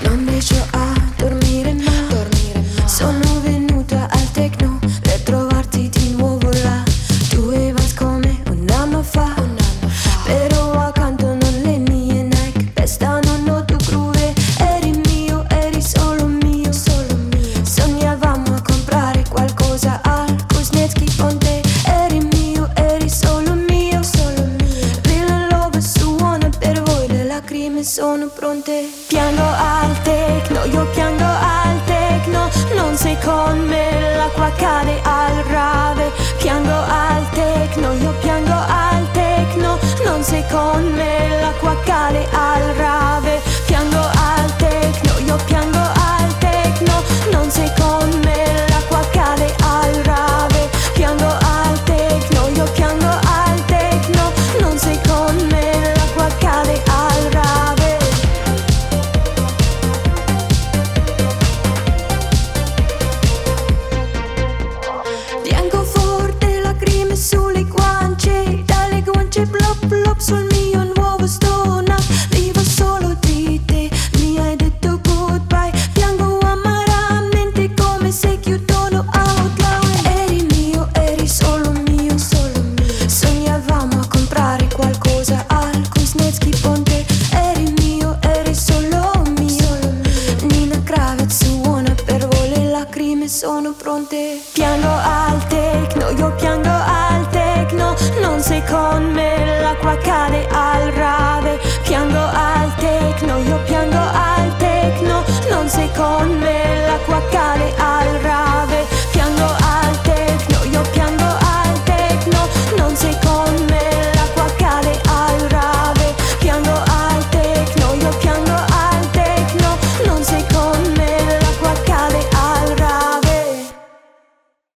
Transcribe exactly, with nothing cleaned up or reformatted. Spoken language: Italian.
non riesco a dormire ma, dormire ma. Sono venuta al techno per trovarti di nuovo là. Tu e vas come un anno fa, un anno fa. Però accanto non le mie Nike pestano no tu groove. Eri mio, eri solo mio, solo mio. Sognavamo a comprare qualcosa al Kuznetsky Ponte. Eri mio, eri solo mio, solo mio. Real love suona per voi, le lacrime sono pronte. Piango al techno, io piango al techno. Non sei con me, l'acqua cade al rave. Piango al techno, io piango al techno. Non sei con me, l'acqua cade al rave. Piango al techno, io piango al techno. Non sei con me, l'acqua cade al rave. Piango al techno, io piango al techno. Non sei con me, l'acqua cade al rave. Piango forte, lacrime sulle guance. Dalle guance blop blop sul mio nuovo stonac. Vivo solo di te, mi hai detto goodbye. Piango amaramente come se chiudono Outlaw. Eri mio, eri solo mio, solo mio. Sognavamo a comprare qualcosa al Kuznetsky Ponte. Eri mio, eri solo mio, solo mio. Nina Kravitz suona per voi, le lacrime sono pronte. Piango